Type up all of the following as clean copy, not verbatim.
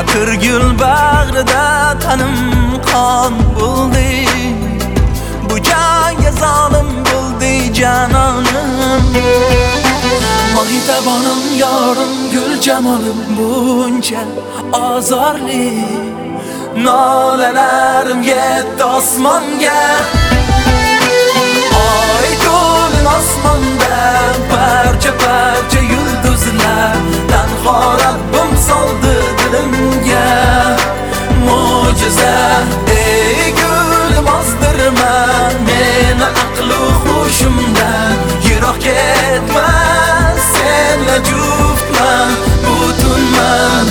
Kırgül bag'rida tanim qon bo'ldi. Bu janga zolim bo'ldi janonim. Mahitabonim yorim gul jamolim buncha azorli. Nolalarim yetdi osmonga. Oy to'lin osmonda parcha parcha yulduzlar. Tanho Rabbim soldi dilimga mo'jiza. Ey gulim ozdirma meni aqlu hushimdan. Yiroq ketma senla juftman butunman.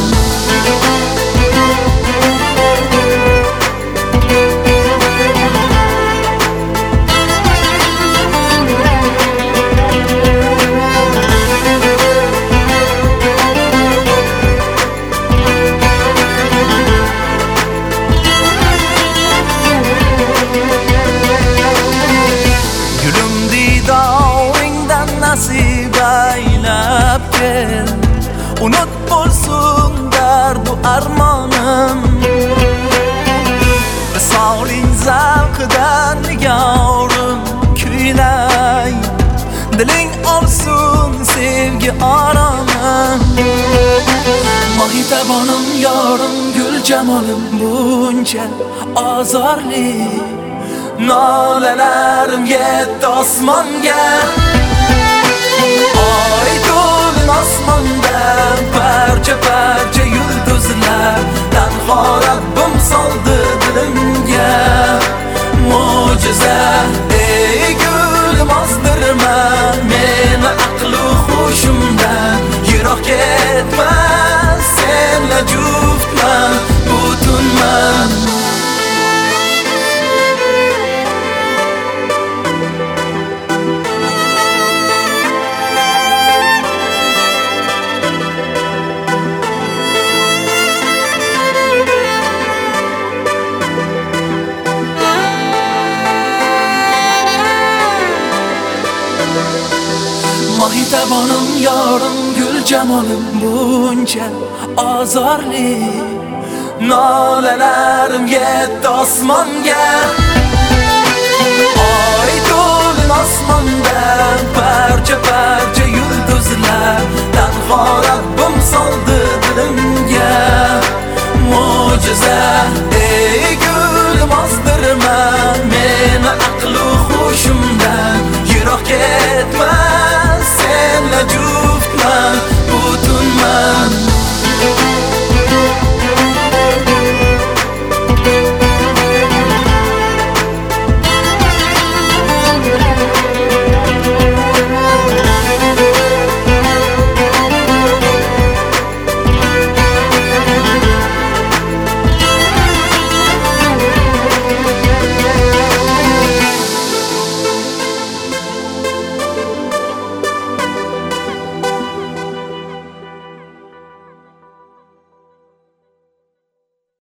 Nasib aylab kel, unut bo'lsin dardu armonim. Visoling zavqidan nigorim kuylay, diling olsin sevgi oromim. Mahitabonim yorim gul jamolim buncha azorli. Nolalarim yetdi osmonga. Oy to'lin osmonda parcha parcha yulduzlar. Tanho Rabbim soldi dilimga mo'jiza. Ey gulim ozdirma meni aqlu hushimdan. Yiroq ketma senla juftman butunman. Mahitabonim yorim gul jamolim buncha azorli. Nolalarim yetdi osmonga. Oy to'lin osmonda parcha parcha yulduzlar.